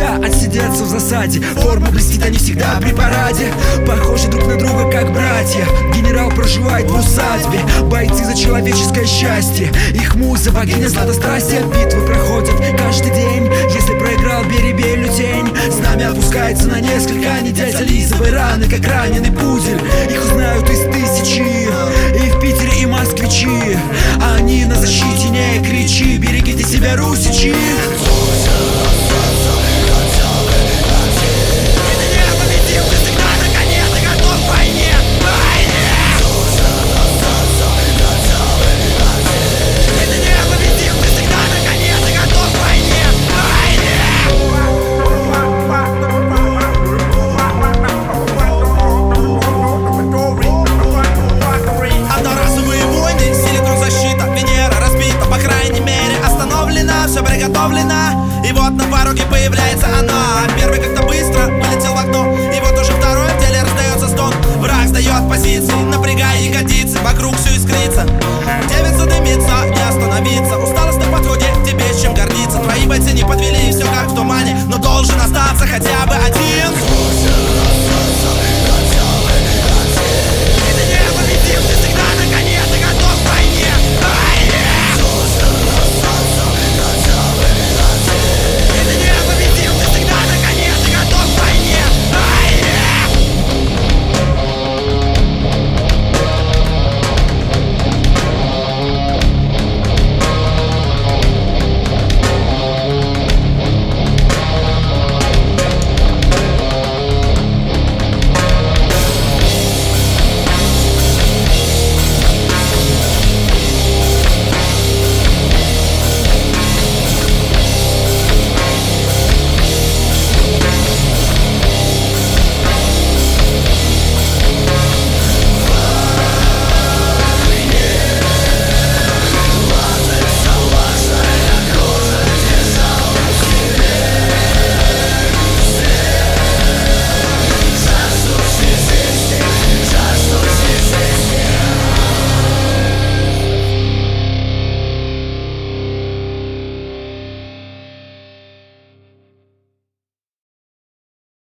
нельзя отсидеться в засаде. Форма блестит, они всегда при параде. Похожи друг на друга, как братья. Генерал проживает в усадьбе. Бойцы за человеческое счастье. Их муза, богиня сладострастия. Битвы проходят каждый день. Если проиграл, бери белую тень. Знамя опускается на несколько недель. Зализывай раны, как раненый пудель. Их узнают из тысячи. И в Питере, и москвичи. Они на защите, не кричи. Берегите себя, русичи. И вот на пороге появляется она. Первый как-то быстро вылетел в окно. И вот уже второй в деле раздается стон. Враг сдает позиции, напрягая ягодицы. Вокруг все искрится, девица дымится, не остановиться. Усталость на подходе, тебе с чем гордиться. Твои бойцы не подвели, все как в тумане. Но должен остаться хотя бы один. И ты не победил, ты